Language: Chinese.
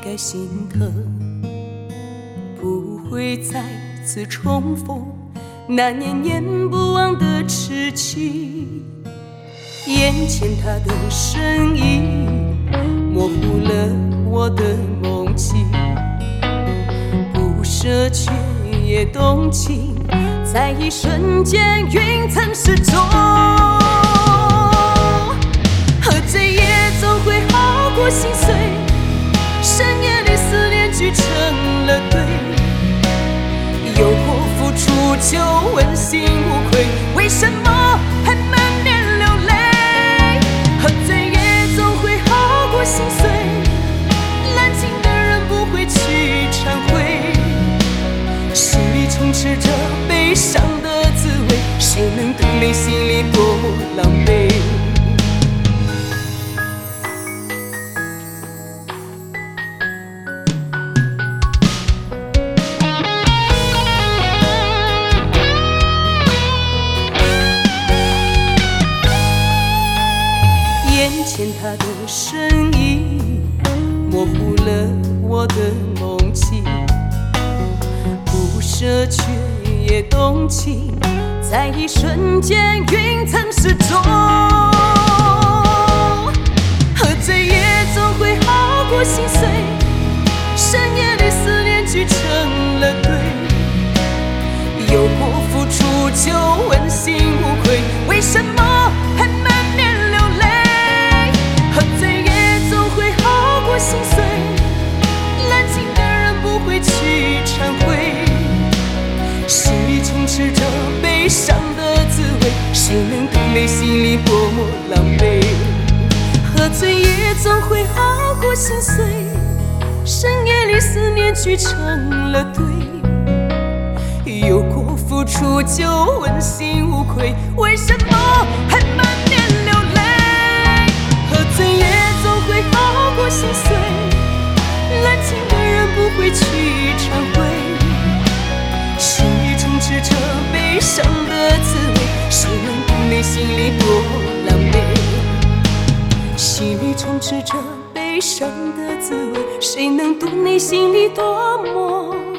该心疼，不会再次重逢那念念不忘的痴情。眼前他的身影模糊了我的梦境，不舍却也动情，在一瞬间云层失踪。喝醉也总会好过心碎，深夜里思念聚成了堆，有过付出就问心无愧，为什么还满面流泪？喝醉也总会好过心碎，滥情的人不会去忏悔，心里充斥着悲伤的滋味，谁能懂内心里多么狼狈？眼前他的身影模糊了我的梦境，不舍却也动情，在一瞬间云层失踪。喝醉也总会好过心碎，深夜里思念聚成了堆，有过付出就问心无愧，为什么还满面流泪？喝醉也总会好过心碎，滥情的人不会去忏悔，心里充斥着悲伤的滋味，谁能懂内心里多么狼狈？喝醉也总会好过心碎，深夜里思念聚成了堆，有过付出就问心无愧，为什么还满面流泪？喝醉也总会好过心碎，滥情的人不会去忏悔，心里充斥着悲伤的滋味，谁能懂内心里多狼狈？心里充斥着悲伤的滋味，谁能懂内心里多么